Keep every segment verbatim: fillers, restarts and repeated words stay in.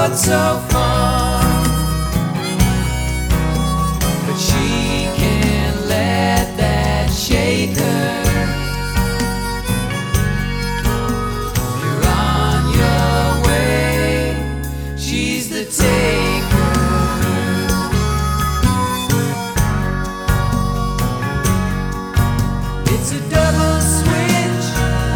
what's so fun, but she can't let that shake her. You're on your way, she's the taker. It's a double switch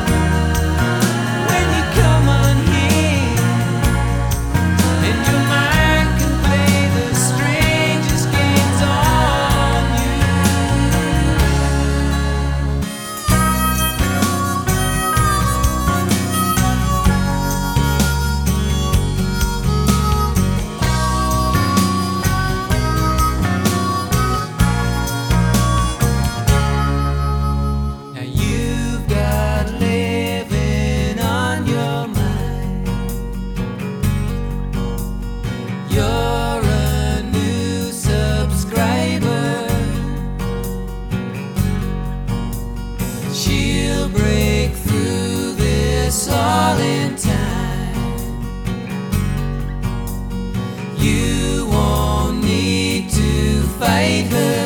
when you come on here, and your mind can play the strangest games on you. Now you've got living on your mind. You're a new subscriber. She'll break through this all in time. You won't need to fight her.